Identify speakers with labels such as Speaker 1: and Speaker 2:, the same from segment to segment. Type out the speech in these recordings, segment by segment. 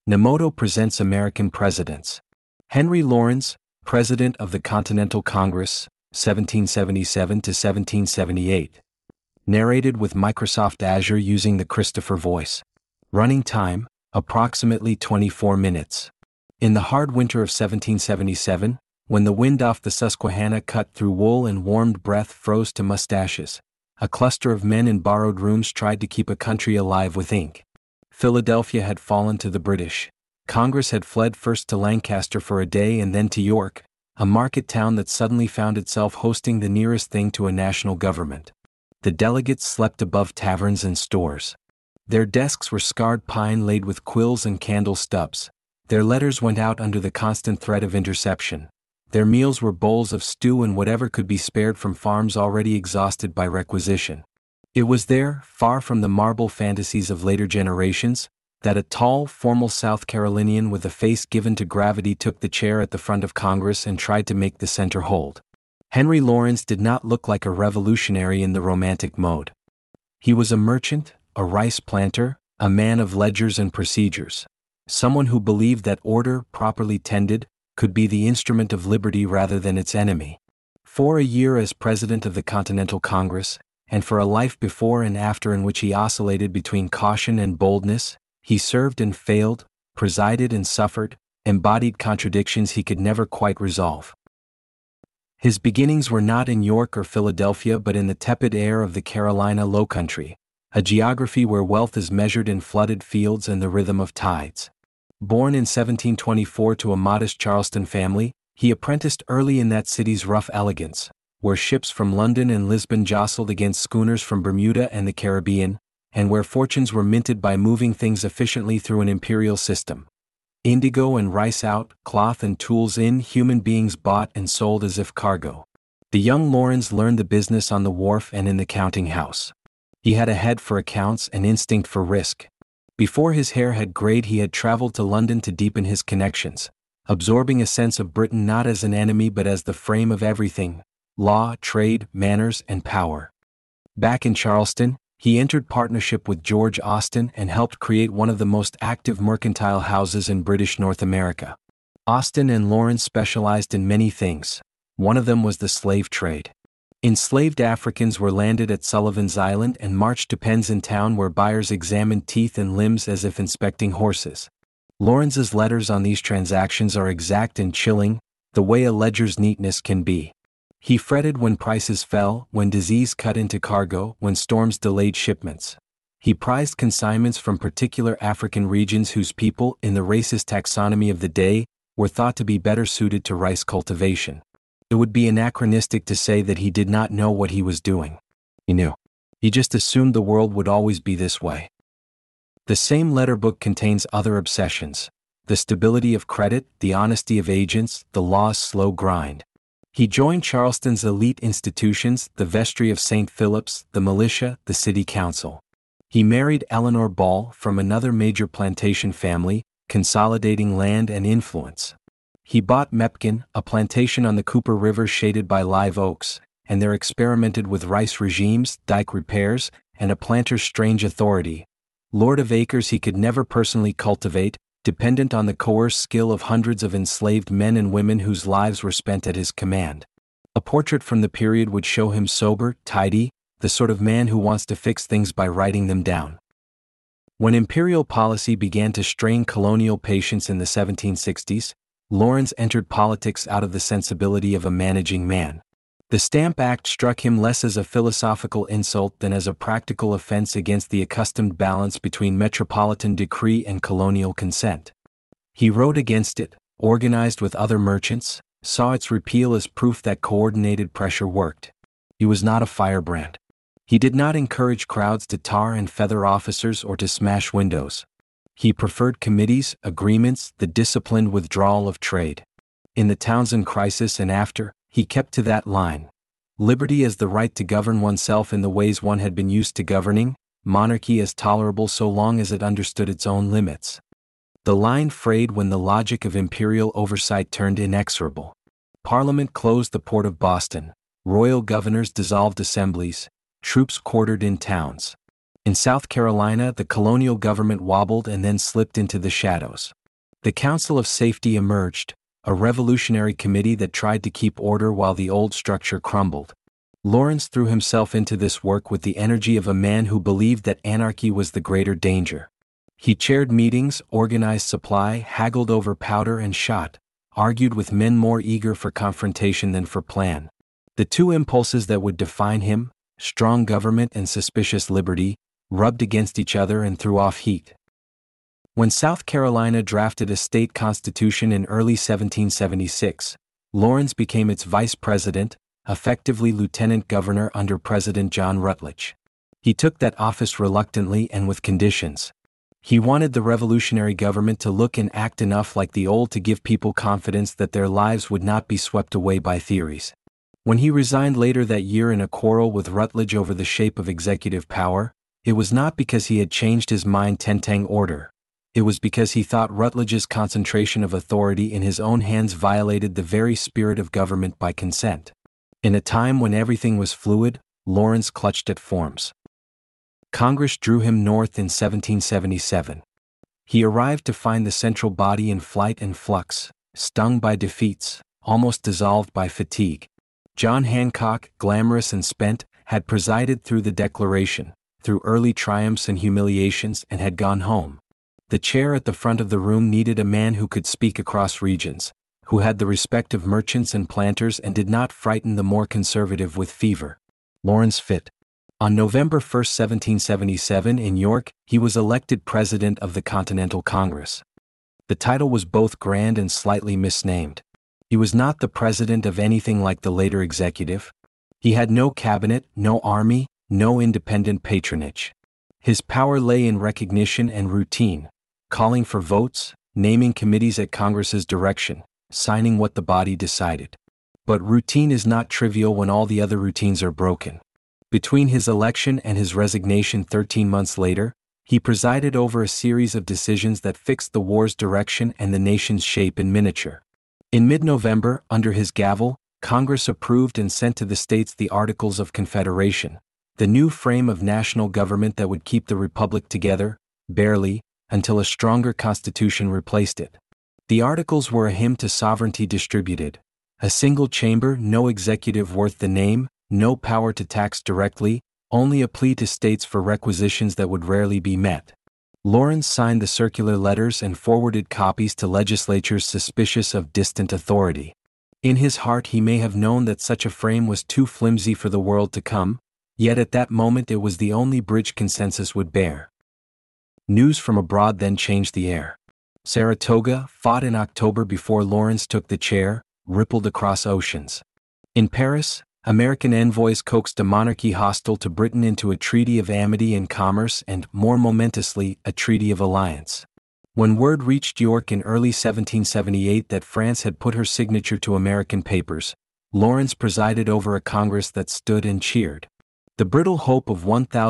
Speaker 1: Nemoto presents American presidents. Henry Laurens, President of the Continental Congress, 1777 to 1778. Narrated with Microsoft Azure using the Christopher voice. Running time, approximately 24 minutes. In the hard winter of 1777, when the wind off the Susquehanna cut through wool and warmed breath froze to mustaches, a cluster of men in borrowed rooms tried to keep a country alive with ink. Philadelphia had fallen to the British. Congress had fled first to Lancaster for a day and then to York, a market town that suddenly found itself hosting the nearest thing to a national government. The delegates slept above taverns and stores. Their desks were scarred pine laid with quills and candle stubs. Their letters went out under the constant threat of interception. Their meals were bowls of stew and whatever could be spared from farms already exhausted by requisition. It was there, far from the marble fantasies of later generations, that a tall, formal South Carolinian with a face given to gravity took the chair at the front of Congress and tried to make the center hold. Henry Laurens did not look like a revolutionary in the romantic mode. He was a merchant, a rice planter, a man of ledgers and procedures. Someone who believed that order, properly tended, could be the instrument of liberty rather than its enemy. For a year as President of the Continental Congress, and for a life before and after in which he oscillated between caution and boldness, he served and failed, presided and suffered, embodied contradictions he could never quite resolve. His beginnings were not in York or Philadelphia but in the tepid air of the Carolina Lowcountry, a geography where wealth is measured in flooded fields and the rhythm of tides. Born in 1724 to a modest Charleston family, he apprenticed early in that city's rough elegance, where ships from London and Lisbon jostled against schooners from Bermuda and the Caribbean, and where fortunes were minted by moving things efficiently through an imperial system. Indigo and rice out, cloth and tools in, human beings bought and sold as if cargo. The young Laurens learned the business on the wharf and in the counting house. He had a head for accounts and instinct for risk. Before his hair had grayed, he had traveled to London to deepen his connections, absorbing a sense of Britain not as an enemy but as the frame of everything: law, trade, manners, and power. Back in Charleston, he entered partnership with George Austin and helped create one of the most active mercantile houses in British North America. Austin and Laurens specialized in many things. One of them was the slave trade. Enslaved Africans were landed at Sullivan's Island and marched to pens in town where buyers examined teeth and limbs as if inspecting horses. Laurens's letters on these transactions are exact and chilling, the way a ledger's neatness can be. He fretted when prices fell, when disease cut into cargo, when storms delayed shipments. He prized consignments from particular African regions whose people, in the racist taxonomy of the day, were thought to be better suited to rice cultivation. It would be anachronistic to say that he did not know what he was doing. He knew. He just assumed the world would always be this way. The same letter book contains other obsessions: the stability of credit, the honesty of agents, the law's slow grind. He joined Charleston's elite institutions, the vestry of St. Philip's, the militia, the city council. He married Eleanor Ball from another major plantation family, consolidating land and influence. He bought Mepkin, a plantation on the Cooper River shaded by live oaks, and there experimented with rice regimes, dike repairs, and a planter's strange authority. Lord of acres he could never personally cultivate, dependent on the coerced skill of hundreds of enslaved men and women whose lives were spent at his command. A portrait from the period would show him sober, tidy, the sort of man who wants to fix things by writing them down. When imperial policy began to strain colonial patience in the 1760s, Laurens entered politics out of the sensibility of a managing man. The Stamp Act struck him less as a philosophical insult than as a practical offense against the accustomed balance between metropolitan decree and colonial consent. He wrote against it, organized with other merchants, saw its repeal as proof that coordinated pressure worked. He was not a firebrand. He did not encourage crowds to tar and feather officers or to smash windows. He preferred committees, agreements, the disciplined withdrawal of trade. In the Townsend crisis and after, he kept to that line. Liberty as the right to govern oneself in the ways one had been used to governing, monarchy as tolerable so long as it understood its own limits. The line frayed when the logic of imperial oversight turned inexorable. Parliament closed the port of Boston, royal governors dissolved assemblies, troops quartered in towns. In South Carolina, the colonial government wobbled and then slipped into the shadows. The Council of Safety emerged, a revolutionary committee that tried to keep order while the old structure crumbled. Lawrence threw himself into this work with the energy of a man who believed that anarchy was the greater danger. He chaired meetings, organized supply, haggled over powder and shot, argued with men more eager for confrontation than for plan. The two impulses that would define him, strong government and suspicious liberty, rubbed against each other and threw off heat. When South Carolina drafted a state constitution in early 1776, Lawrence became its vice president, effectively lieutenant governor under President John Rutledge. He took that office reluctantly and with conditions. He wanted the revolutionary government to look and act enough like the old to give people confidence that their lives would not be swept away by theories. When he resigned later that year in a quarrel with Rutledge over the shape of executive power, it was not because he had changed his mind tenang order. It was because he thought Rutledge's concentration of authority in his own hands violated the very spirit of government by consent. In a time when everything was fluid, Lawrence clutched at forms. Congress drew him north in 1777. He arrived to find the central body in flight and flux, stung by defeats, almost dissolved by fatigue. John Hancock, glamorous and spent, had presided through the Declaration, through early triumphs and humiliations, and had gone home. The chair at the front of the room needed a man who could speak across regions, who had the respect of merchants and planters and did not frighten the more conservative with fever. Lawrence fit. On November 1, 1777 in York, he was elected president of the Continental Congress. The title was both grand and slightly misnamed. He was not the president of anything like the later executive. He had no cabinet, no army, no independent patronage. His power lay in recognition and routine, calling for votes, naming committees at Congress's direction, signing what the body decided. But routine is not trivial when all the other routines are broken. Between his election and his resignation 13 months later, he presided over a series of decisions that fixed the war's direction and the nation's shape in miniature. In mid-November, under his gavel, Congress approved and sent to the states the Articles of Confederation, the new frame of national government that would keep the republic together, barely, until a stronger constitution replaced it. The Articles were a hymn to sovereignty distributed, a single chamber, no executive worth the name, no power to tax directly, only a plea to states for requisitions that would rarely be met. Lawrence signed the circular letters and forwarded copies to legislatures suspicious of distant authority. In his heart he may have known that such a frame was too flimsy for the world to come, yet at that moment it was the only bridge consensus would bear. News from abroad then changed the air. Saratoga, fought in October before Lawrence took the chair, rippled across oceans. In Paris, American envoys coaxed a monarchy hostile to Britain into a treaty of amity and commerce and, more momentously, a treaty of alliance. When word reached York in early 1778 that France had put her signature to American papers, Lawrence presided over a Congress that stood and cheered. The brittle hope of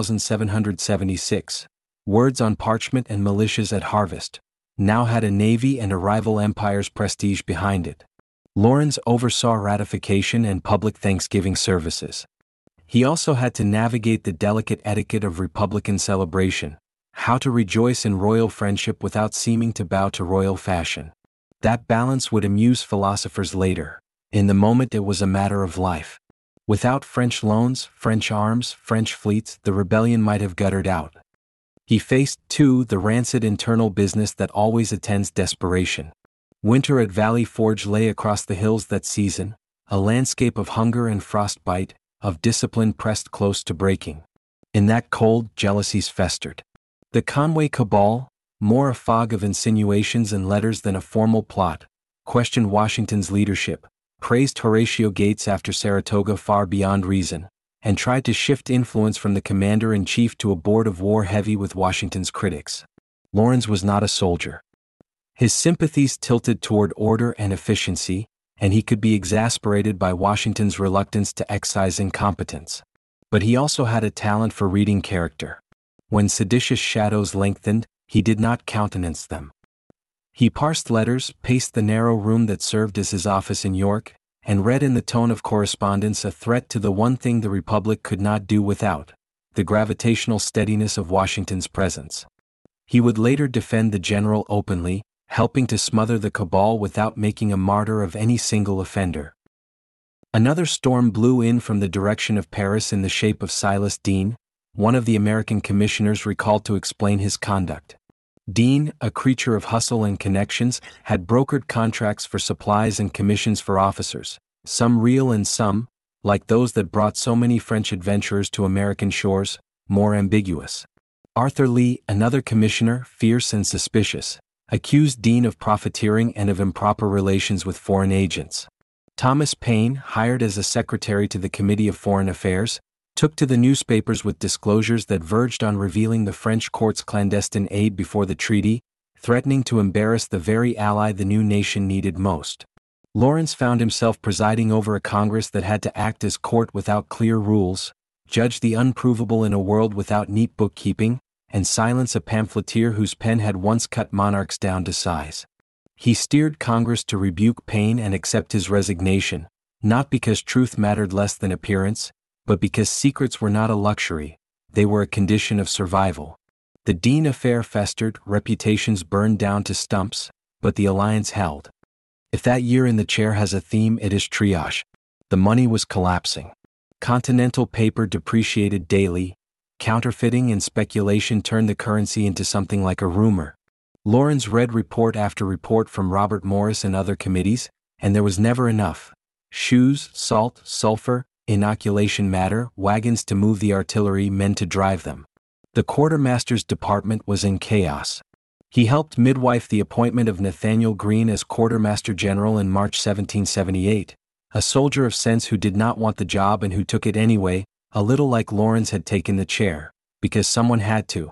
Speaker 1: 1776, words on parchment and militias at harvest, now had a navy and a rival empire's prestige behind it. Lawrence oversaw ratification and public Thanksgiving services. He also had to navigate the delicate etiquette of Republican celebration, how to rejoice in royal friendship without seeming to bow to royal fashion. That balance would amuse philosophers later. In the moment it was a matter of life. Without French loans, French arms, French fleets, the rebellion might have guttered out. He faced, too, the rancid internal business that always attends desperation. Winter at Valley Forge lay across the hills that season, a landscape of hunger and frostbite, of discipline pressed close to breaking. In that cold, jealousies festered. The Conway cabal, more a fog of insinuations and letters than a formal plot, questioned Washington's leadership, praised Horatio Gates after Saratoga far beyond reason, and tried to shift influence from the commander-in-chief to a board of war heavy with Washington's critics. Lawrence was not a soldier. His sympathies tilted toward order and efficiency, and he could be exasperated by Washington's reluctance to excise incompetence. But he also had a talent for reading character. When seditious shadows lengthened, he did not countenance them. He parsed letters, paced the narrow room that served as his office in York, and read in the tone of correspondence a threat to the one thing the Republic could not do without, the gravitational steadiness of Washington's presence. He would later defend the general openly, helping to smother the cabal without making a martyr of any single offender. Another storm blew in from the direction of Paris in the shape of Silas Deane, one of the American commissioners recalled to explain his conduct. Deane, a creature of hustle and connections, had brokered contracts for supplies and commissions for officers, some real and some, like those that brought so many French adventurers to American shores, more ambiguous. Arthur Lee, another commissioner, fierce and suspicious, accused Deane of profiteering and of improper relations with foreign agents. Thomas Paine, hired as a secretary to the Committee of Foreign Affairs, took to the newspapers with disclosures that verged on revealing the French court's clandestine aid before the treaty, threatening to embarrass the very ally the new nation needed most. Lawrence found himself presiding over a Congress that had to act as court without clear rules, judge the unprovable in a world without neat bookkeeping, and silence a pamphleteer whose pen had once cut monarchs down to size. He steered Congress to rebuke Paine and accept his resignation, not because truth mattered less than appearance, but because secrets were not a luxury, they were a condition of survival. The Deane affair festered, reputations burned down to stumps, but the alliance held. If that year in the chair has a theme, it is triage. The money was collapsing. Continental paper depreciated daily. Counterfeiting and speculation turned the currency into something like a rumor. Lawrence read report after report from Robert Morris and other committees, and there was never enough. Shoes, salt, sulfur, inoculation matter, wagons to move the artillery, men to drive them. The quartermaster's department was in chaos. He helped midwife the appointment of Nathaniel Greene as quartermaster general in March 1778, a soldier of sense who did not want the job and who took it anyway, a little like Lawrence had taken the chair, because someone had to.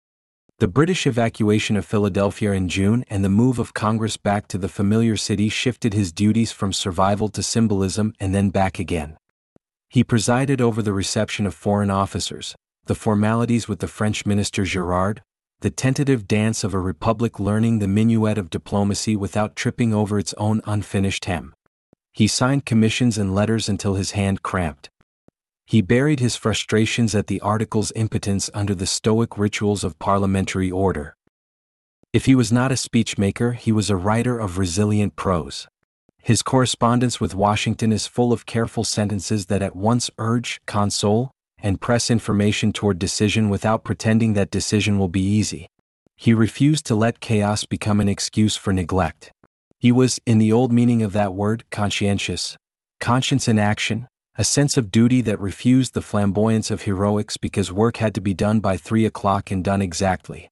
Speaker 1: The British evacuation of Philadelphia in June and the move of Congress back to the familiar city shifted his duties from survival to symbolism and then back again. He presided over the reception of foreign officers, the formalities with the French minister Girard, the tentative dance of a republic learning the minuet of diplomacy without tripping over its own unfinished hem. He signed commissions and letters until his hand cramped. He buried his frustrations at the article's impotence under the stoic rituals of parliamentary order. If he was not a speechmaker, he was a writer of resilient prose. His correspondence with Washington is full of careful sentences that at once urge, console, and press information toward decision without pretending that decision will be easy. He refused to let chaos become an excuse for neglect. He was, in the old meaning of that word, conscientious. Conscience in action, a sense of duty that refused the flamboyance of heroics because work had to be done by 3 o'clock and done exactly.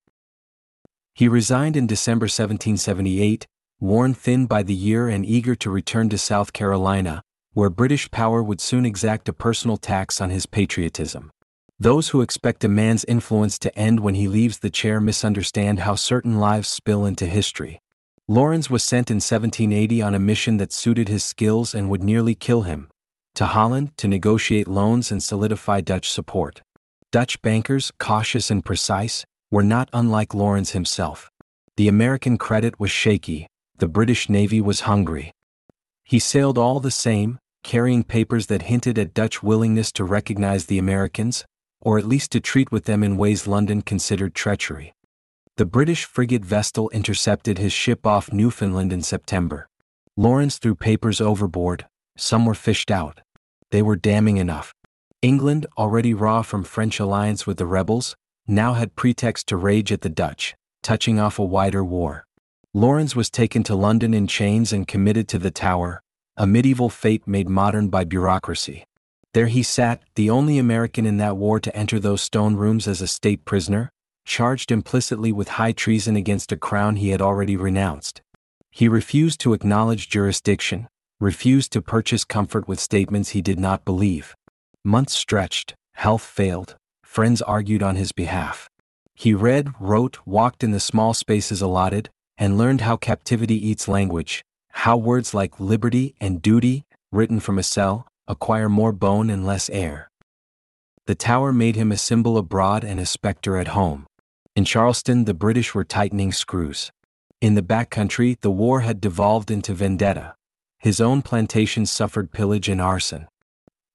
Speaker 1: He resigned in December 1778, worn thin by the year and eager to return to South Carolina, where British power would soon exact a personal tax on his patriotism. Those who expect a man's influence to end when he leaves the chair misunderstand how certain lives spill into history. Lawrence was sent in 1780 on a mission that suited his skills and would nearly kill him, to Holland to negotiate loans and solidify Dutch support. Dutch bankers, cautious and precise, were not unlike Lawrence himself. The American credit was shaky, the British Navy was hungry. He sailed all the same, carrying papers that hinted at Dutch willingness to recognize the Americans, or at least to treat with them in ways London considered treachery. The British frigate Vestal intercepted his ship off Newfoundland in September. Lawrence threw papers overboard, some were fished out. They were damning enough. England, already raw from French alliance with the rebels, now had pretext to rage at the Dutch, touching off a wider war. Lawrence was taken to London in chains and committed to the Tower, a medieval fate made modern by bureaucracy. There he sat, the only American in that war to enter those stone rooms as a state prisoner, charged implicitly with high treason against a crown he had already renounced. He refused to acknowledge jurisdiction, refused to purchase comfort with statements he did not believe. Months stretched, health failed, friends argued on his behalf. He read, wrote, walked in the small spaces allotted, and learned how captivity eats language, how words like liberty and duty, written from a cell, acquire more bone and less air. The Tower made him a symbol abroad and a specter at home. In Charleston, the British were tightening screws. In the backcountry, the war had devolved into vendetta. His own plantations suffered pillage and arson.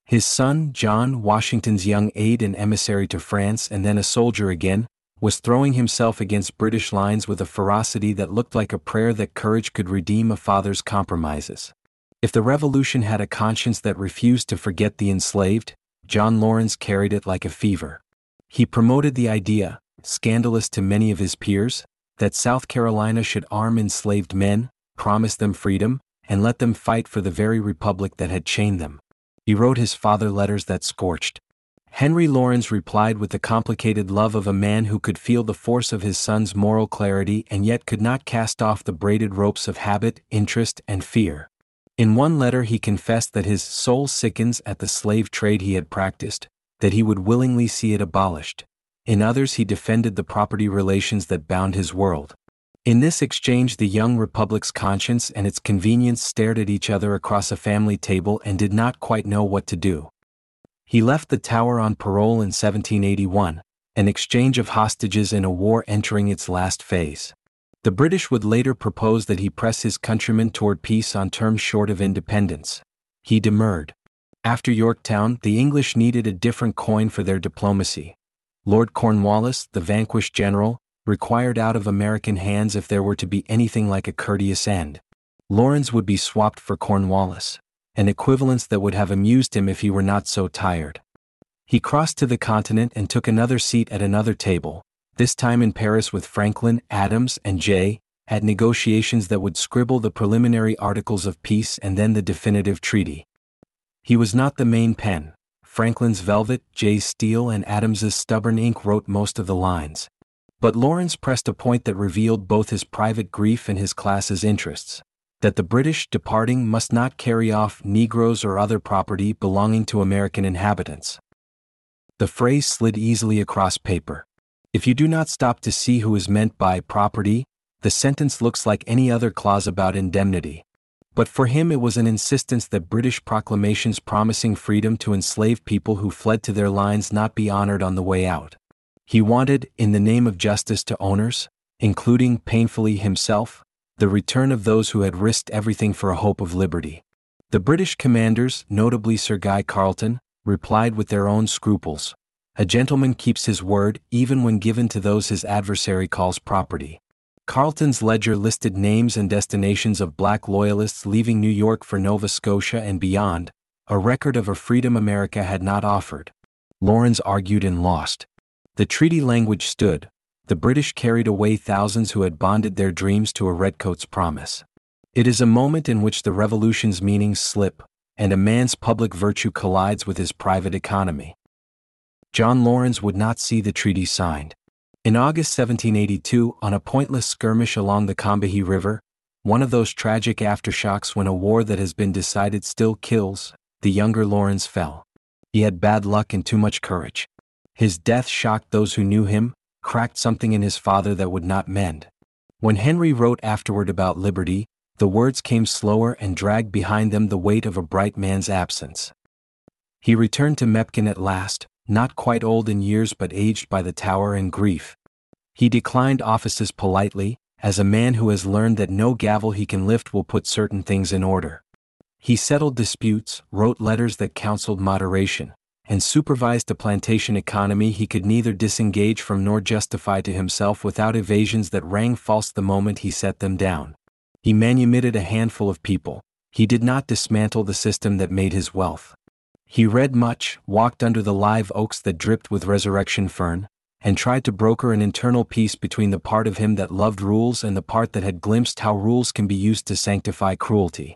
Speaker 1: His son, John, Washington's young aide and emissary to France and then a soldier again, was throwing himself against British lines with a ferocity that looked like a prayer that courage could redeem a father's compromises. If the revolution had a conscience that refused to forget the enslaved, John Laurens carried it like a fever. He promoted the idea, scandalous to many of his peers, that South Carolina should arm enslaved men, promise them freedom, and let them fight for the very republic that had chained them. He wrote his father letters that scorched. Henry Laurens replied with the complicated love of a man who could feel the force of his son's moral clarity and yet could not cast off the braided ropes of habit, interest, and fear. In one letter he confessed that his soul sickens at the slave trade he had practiced, that he would willingly see it abolished. In others he defended the property relations that bound his world. In this exchange the young republic's conscience and its convenience stared at each other across a family table and did not quite know what to do. He left the Tower on parole in 1781, an exchange of hostages in a war entering its last phase. The British would later propose that he press his countrymen toward peace on terms short of independence. He demurred. After Yorktown, the English needed a different coin for their diplomacy. Lord Cornwallis, the vanquished general, required out of American hands if there were to be anything like a courteous end. Laurens would be swapped for Cornwallis, an equivalence that would have amused him if he were not so tired. He crossed to the continent and took another seat at another table, this time in Paris with Franklin, Adams, and Jay, at negotiations that would scribble the preliminary articles of peace and then the definitive treaty. He was not the main pen. Franklin's velvet, Jay's steel, and Adams's stubborn ink wrote most of the lines. But Laurens pressed a point that revealed both his private grief and his class's interests, that the British, departing, must not carry off Negroes or other property belonging to American inhabitants. The phrase slid easily across paper. If you do not stop to see who is meant by property, the sentence looks like any other clause about indemnity. But for him it was an insistence that British proclamations promising freedom to enslaved people who fled to their lines not be honored on the way out. He wanted, in the name of justice to owners, including, painfully, himself, the return of those who had risked everything for a hope of liberty. The British commanders, notably Sir Guy Carleton, replied with their own scruples. A gentleman keeps his word even when given to those his adversary calls property. Carleton's ledger listed names and destinations of black loyalists leaving New York for Nova Scotia and beyond, a record of a freedom America had not offered. Laurens argued and lost. The treaty language stood. The British carried away thousands who had bonded their dreams to a redcoat's promise. It is a moment in which the revolution's meanings slip, and a man's public virtue collides with his private economy. John Laurens would not see the treaty signed. In August 1782, on a pointless skirmish along the Combahee River, one of those tragic aftershocks when a war that has been decided still kills, the younger Laurens fell. He had bad luck and too much courage. His death shocked those who knew him, cracked something in his father that would not mend. When Henry wrote afterward about liberty, the words came slower and dragged behind them the weight of a bright man's absence. He returned to Mepkin at last, not quite old in years but aged by the Tower and grief. He declined offices politely, as a man who has learned that no gavel he can lift will put certain things in order. He settled disputes, wrote letters that counseled moderation, and supervised a plantation economy he could neither disengage from nor justify to himself without evasions that rang false the moment he set them down. He manumitted a handful of people. He did not dismantle the system that made his wealth. He read much, walked under the live oaks that dripped with resurrection fern, and tried to broker an internal peace between the part of him that loved rules and the part that had glimpsed how rules can be used to sanctify cruelty.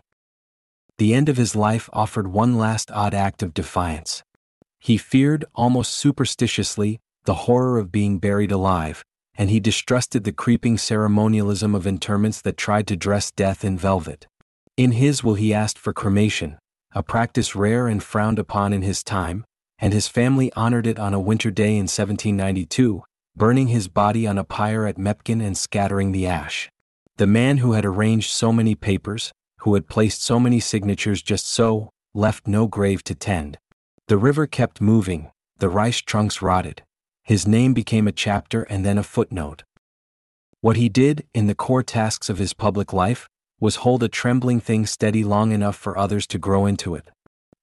Speaker 1: The end of his life offered one last odd act of defiance. He feared, almost superstitiously, the horror of being buried alive, and he distrusted the creeping ceremonialism of interments that tried to dress death in velvet. In his will he asked for cremation, a practice rare and frowned upon in his time, and his family honored it on a winter day in 1792, burning his body on a pyre at Mepkin and scattering the ash. The man who had arranged so many papers, who had placed so many signatures just so, left no grave to tend. The river kept moving, the rice trunks rotted. His name became a chapter and then a footnote. What he did, in the core tasks of his public life, was hold a trembling thing steady long enough for others to grow into it.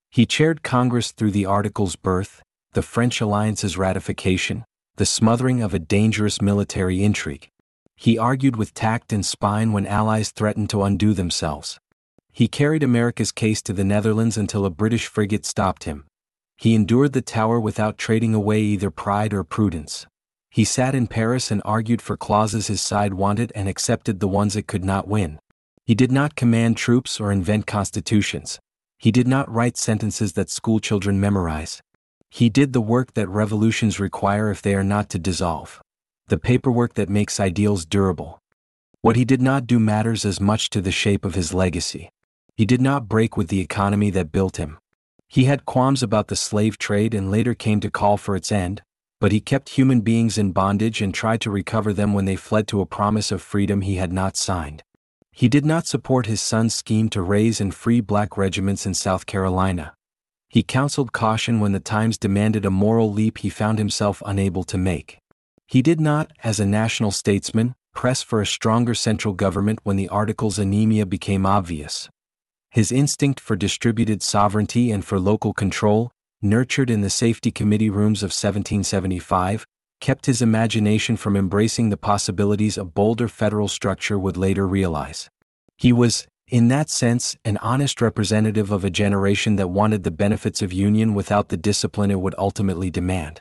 Speaker 1: He chaired Congress through the Article's birth, the French alliance's ratification, the smothering of a dangerous military intrigue. He argued with tact and spine when allies threatened to undo themselves. He carried America's case to the Netherlands until a British frigate stopped him. He endured the Tower without trading away either pride or prudence. He sat in Paris and argued for clauses his side wanted and accepted the ones it could not win. He did not command troops or invent constitutions. He did not write sentences that schoolchildren memorize. He did the work that revolutions require if they are not to dissolve. The paperwork that makes ideals durable. What he did not do matters as much to the shape of his legacy. He did not break with the economy that built him. He had qualms about the slave trade and later came to call for its end, but he kept human beings in bondage and tried to recover them when they fled to a promise of freedom he had not signed. He did not support his son's scheme to raise and free black regiments in South Carolina. He counseled caution when the times demanded a moral leap he found himself unable to make. He did not, as a national statesman, press for a stronger central government when the Article's anemia became obvious. His instinct for distributed sovereignty and for local control, nurtured in the safety committee rooms of 1775, kept his imagination from embracing the possibilities a bolder federal structure would later realize. He was, in that sense, an honest representative of a generation that wanted the benefits of union without the discipline it would ultimately demand.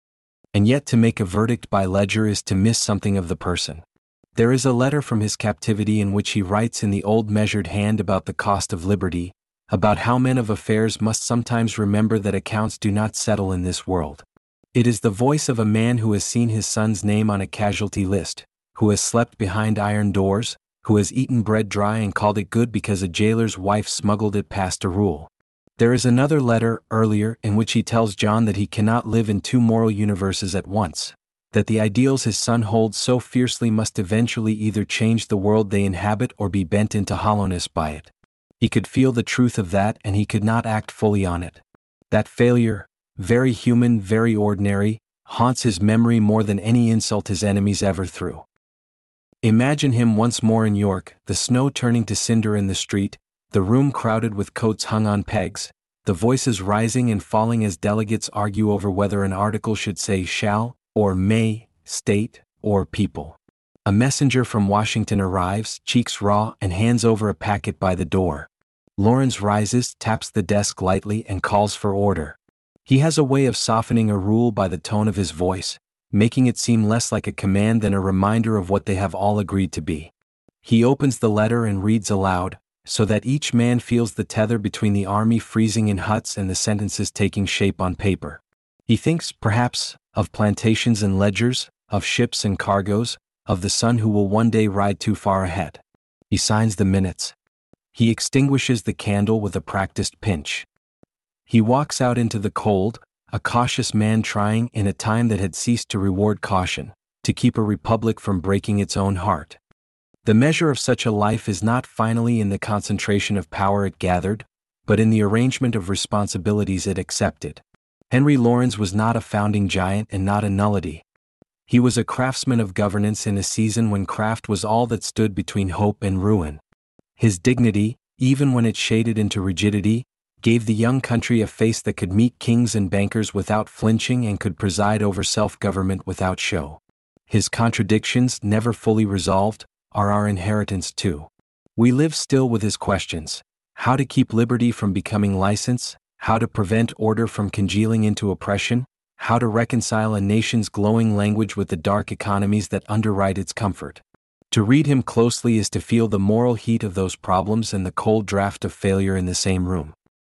Speaker 1: And yet to make a verdict by ledger is to miss something of the person. There is a letter from his captivity in which he writes in the old measured hand about the cost of liberty, about how men of affairs must sometimes remember that accounts do not settle in this world. It is the voice of a man who has seen his son's name on a casualty list, who has slept behind iron doors, who has eaten bread dry and called it good because a jailer's wife smuggled it past a rule. There is another letter, earlier, in which he tells John that he cannot live in two moral universes at once, that the ideals his son holds so fiercely must eventually either change the world they inhabit or be bent into hollowness by it. He could feel the truth of that and he could not act fully on it. That failure, very human, very ordinary, haunts his memory more than any insult his enemies ever threw. Imagine him once more in York, the snow turning to cinder in the street, the room crowded with coats hung on pegs, the voices rising and falling as delegates argue over whether an article should say shall, or may, state, or people. A messenger from Washington arrives, cheeks raw, and hands over a packet by the door. Laurens rises, taps the desk lightly, and calls for order. He has a way of softening a rule by the tone of his voice, making it seem less like a command than a reminder of what they have all agreed to be. He opens the letter and reads aloud, so that each man feels the tether between the army freezing in huts and the sentences taking shape on paper. He thinks, perhaps, of plantations and ledgers, of ships and cargoes, of the son who will one day ride too far ahead. He signs the minutes. He extinguishes the candle with a practiced pinch. He walks out into the cold, a cautious man trying, in a time that had ceased to reward caution, to keep a republic from breaking its own heart. The measure of such a life is not finally in the concentration of power it gathered, but in the arrangement of responsibilities it accepted. Henry Laurens was not a founding giant and not a nullity. He was a craftsman of governance in a season when craft was all that stood between hope and ruin. His dignity, even when it shaded into rigidity, gave the young country a face that could meet kings and bankers without flinching and could preside over self-government without show. His contradictions, never fully resolved, are our inheritance too. We live still with his questions: how to keep liberty from becoming license, how to prevent order from congealing into oppression, how to reconcile a nation's glowing language with the dark economies that underwrite its comfort. To read him closely is to feel the moral heat of those problems and the cold draft of failure in the same room.